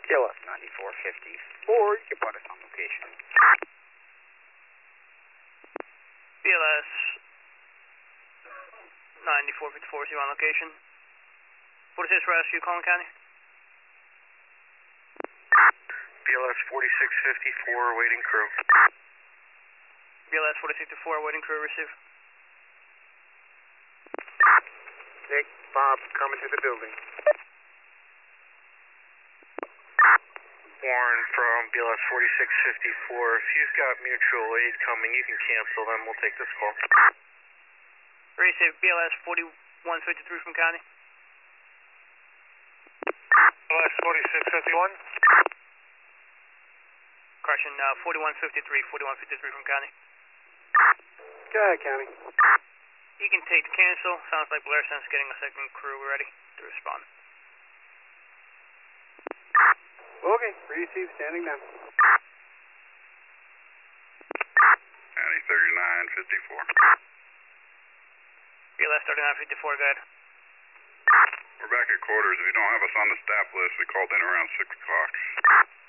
BLS 9454, you can put us on location. BLS 9454, is you on location? What is this rescue, Collin County? BLS 4654, waiting crew. BLS 4654, waiting crew, receive. Nick, Bob, coming to the building. Warren from BLS 4654, if you've got mutual aid coming, you can cancel them, we'll take this call. Receive BLS 4153 from County. BLS 4651. Correction, 4153 from County. Go ahead, County. You can take the cancel. Sounds like Blair Sense getting a second crew ready to respond. Okay, receive, standing down. County 3954. BLS 3954, go ahead. We're back at quarters. If you don't have us on the staff list, we called in around 6 o'clock.